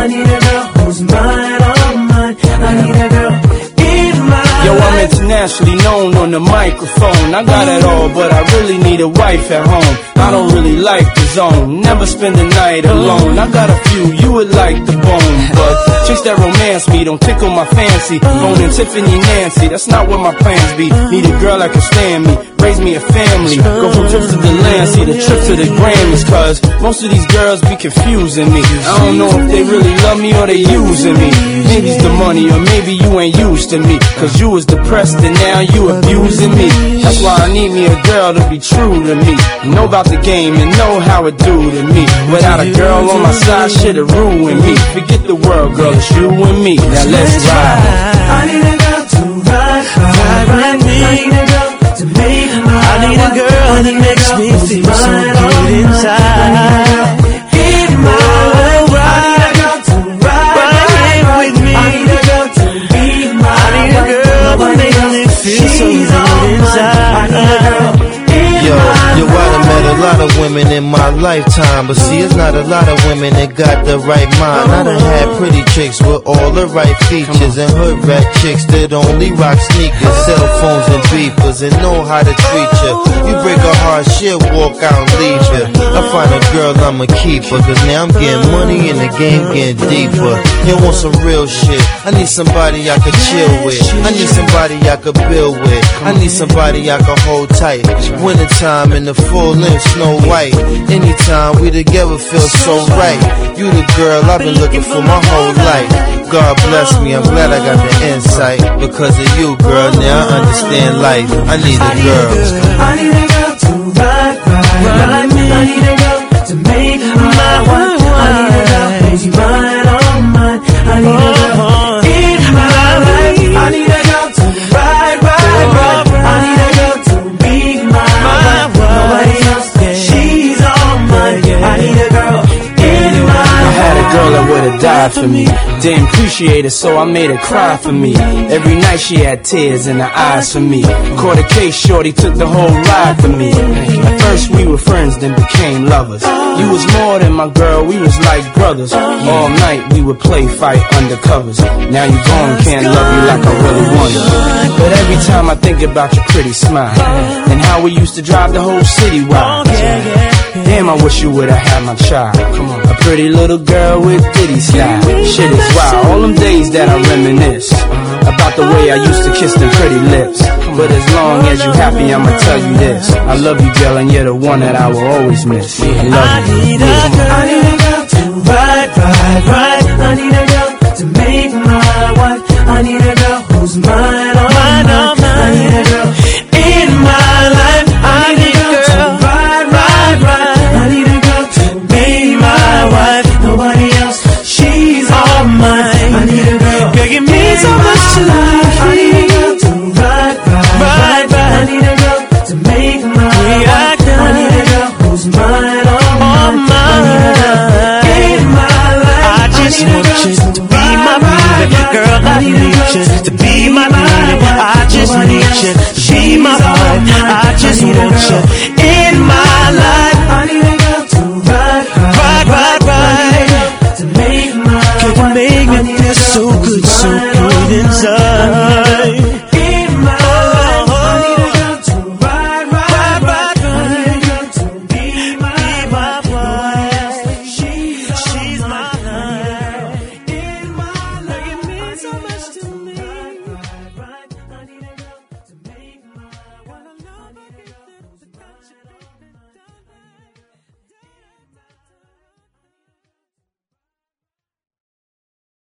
I need a girl who's mine, all mine. I need a girl in my Yo, I'm internationally known on the microphone. I got it all, but I really need a wife at home. I don't really like the zone, never spend the night alone. I got a few, you would like the bone, but chicks that romance me don't tickle my fancy. Boning Tiffany Nancy, that's not what my plans be. Need a girl that can stand me, raise me a family. Go from trips to the land, see the trip to the Grammys. Cause most of these girls be confusing me. I don't know if they really love me or they using me. Maybe it's the money or maybe you ain't used to me. Cause you was depressed and now you abusing me. That's why I need me a girl to be true to me. Know about the game and know how it do to me. Without a girl on my side, shit'll ruin me. Forget the world, girl, it's you and me. Now let's ride. I need a girl to ride with me. I need a girl to make my I need a girl that makes me feel so good inside. In my life, I need a girl to ride with me. I need a girl to be my I need a girl that makes me feel so good inside. I need a girl. Yo, I done met a lot of women in my lifetime, but see, it's not a lot of women that got the right mind. I done had pretty chicks with all the right features, and hood rat chicks that only rock sneakers, cell phones and beepers, and know how to treat you. You break a heart, she'll walk out and leave you. I find a girl, I'ma keep her, cause now I'm getting money and the game getting deeper. You want some real shit, I need somebody I could chill with. I need somebody I could build with. I need somebody I could hold tight. Wintertime in the full length Snow White. Anytime we together feel so right. You the girl I've been looking for my whole life. God bless me, I'm glad I got the insight. Because of you, girl, now I understand life. I need a girl. I need a girl to ride me. I need a girl to make my wife. I need a girl who's mine, all mine. I need a girl in my life. I need a girl to ride. I need a girl to be my wife. Nobody else, she's all mine. I need a girl in my life. I had a girl that would've died for me. Didn't appreciate it, so I made her cry for me. Every night she had tears in her eyes for me. Caught a case, shorty took the whole ride for me. At first we were friends, then became lovers. You was more than my girl, we was like brothers. All night we would play, fight undercovers. Now you gone, can't love you like I really wanted. But every time I think about your pretty smile and how we used to drive the whole city wild. Damn, I wish you would've had my child. Come on, a pretty little girl with ditty style. Shit is wild, all them days that I reminisce about the way I used to kiss them pretty lips. But as long as you happy, I'ma tell you this: I love you, girl, and you're the one that I will always miss. I love you. I need a girl to ride. I need a girl to make my wife. I need a girl who's mine, all mine. I need a girl in my life. I need a girl to ride. I need a girl to be my wife. Nobody else, she's all mine. I need a girl. Girl, you mean so much to life. I need a girl to ride. I need a girl to make my wife. I need a girl who's mine, all mine. I need a girl in my life. I just want you to be my baby. Girl, I need you to be my baby. I just need you to be my wife. I just want you